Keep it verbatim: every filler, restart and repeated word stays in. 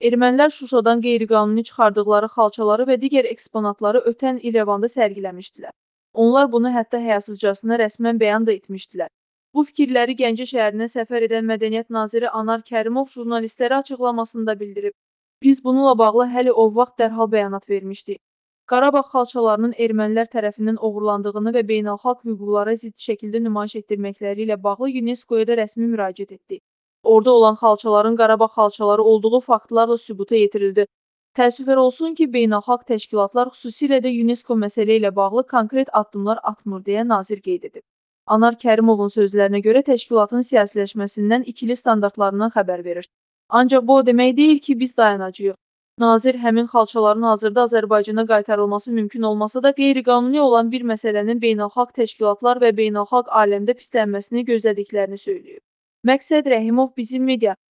Ermənilər Şuşadan qeyri-qanuni çıxardıqları xalçaları və digər eksponatları ötən il İrəvanda sərgiləmişdilər. Onlar bunu hətta həyasızcasına rəsmən bəyan da etmişdilər. Bu fikirləri Gəncə şəhərinə səfər edən Mədəniyyət naziri Anar Kərimov jurnalistlərə açıqlamasında bildirib. Biz bununla bağlı hələ o vaxt dərhal bəyanat vermişdik. Qarabağ xalçalarının ermənilər tərəfindən oğurlandığını və beynəlxalq hüquqlara zidd şəkildə nümayiş etdirməkləri ilə bağlı UNESCO-ya da rəsmi müraciət etdik. Orada olan xalçaların Qarabağ xalçaları olduğu faktlarla sübuta yetirildi. Təəssüflər olsun ki, beynəlxalq təşkilatlar, xüsusilə də UNESCO məsələ ilə bağlı konkret addımlar atmır, deyə nazir qeyd edib. Anar Kərimovun sözlərinə görə təşkilatın siyasiləşməsindən, ikili standartlarından xəbər verir. Ancaq bu o demək deyil ki, biz dayanacağıq. Nazir həmin xalçaların hazırda Azərbaycana qaytarılması mümkün olmasa da qeyri-qanuni olan bir məsələnin beynəlxalq təşkilatlar və beynəlxalq aləmdə pislənməsini gözlədiklərini söyləyib. Məqsəd Rəhimov, Bizim Media.